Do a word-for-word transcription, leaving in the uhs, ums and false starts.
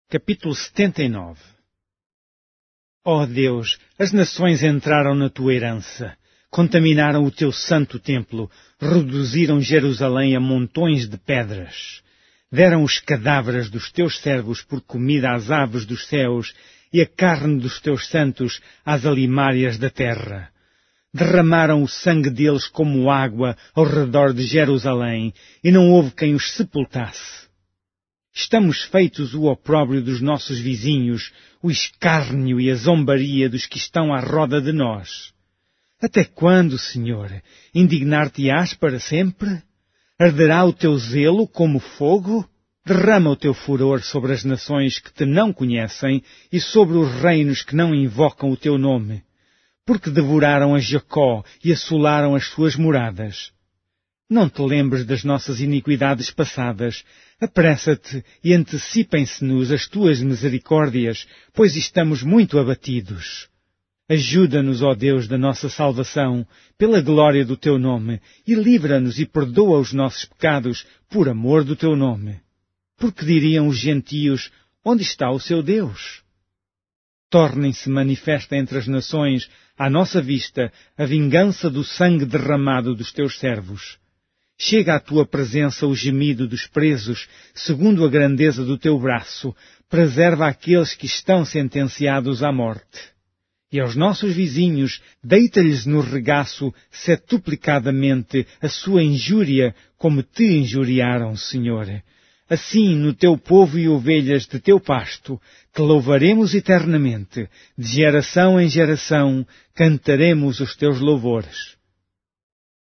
Capítulo setenta e nove. Ó Deus, as nações entraram na tua herança, contaminaram o teu santo templo, reduziram Jerusalém a montões de pedras. Deram os cadáveres dos teus servos por comida às aves dos céus e a carne dos teus santos às alimárias da terra. Derramaram o sangue deles como água ao redor de Jerusalém, e não houve quem os sepultasse. Estamos feitos o opróbrio dos nossos vizinhos, o escárnio e a zombaria dos que estão à roda de nós. Até quando, Senhor, indignar-te-ás para sempre? Arderá o teu zelo como fogo? Derrama o teu furor sobre as nações que te não conhecem e sobre os reinos que não invocam o teu nome, porque devoraram a Jacó e assolaram as suas moradas. Não te lembres das nossas iniquidades passadas. Apressa-te e antecipem-se-nos as tuas misericórdias, pois estamos muito abatidos. Ajuda-nos, ó Deus da nossa salvação, pela glória do teu nome, e livra-nos e perdoa os nossos pecados, por amor do teu nome. Porque diriam os gentios, onde está o seu Deus? Tornem-se manifesta entre as nações, à nossa vista, a vingança do sangue derramado dos teus servos. Chega à tua presença o gemido dos presos, segundo a grandeza do teu braço, preserva aqueles que estão sentenciados à morte. E aos nossos vizinhos, deita-lhes no regaço, setuplicadamente, a sua injúria, como te injuriaram, Senhor. Assim, no teu povo e ovelhas de teu pasto, que louvaremos eternamente, de geração em geração, cantaremos os teus louvores.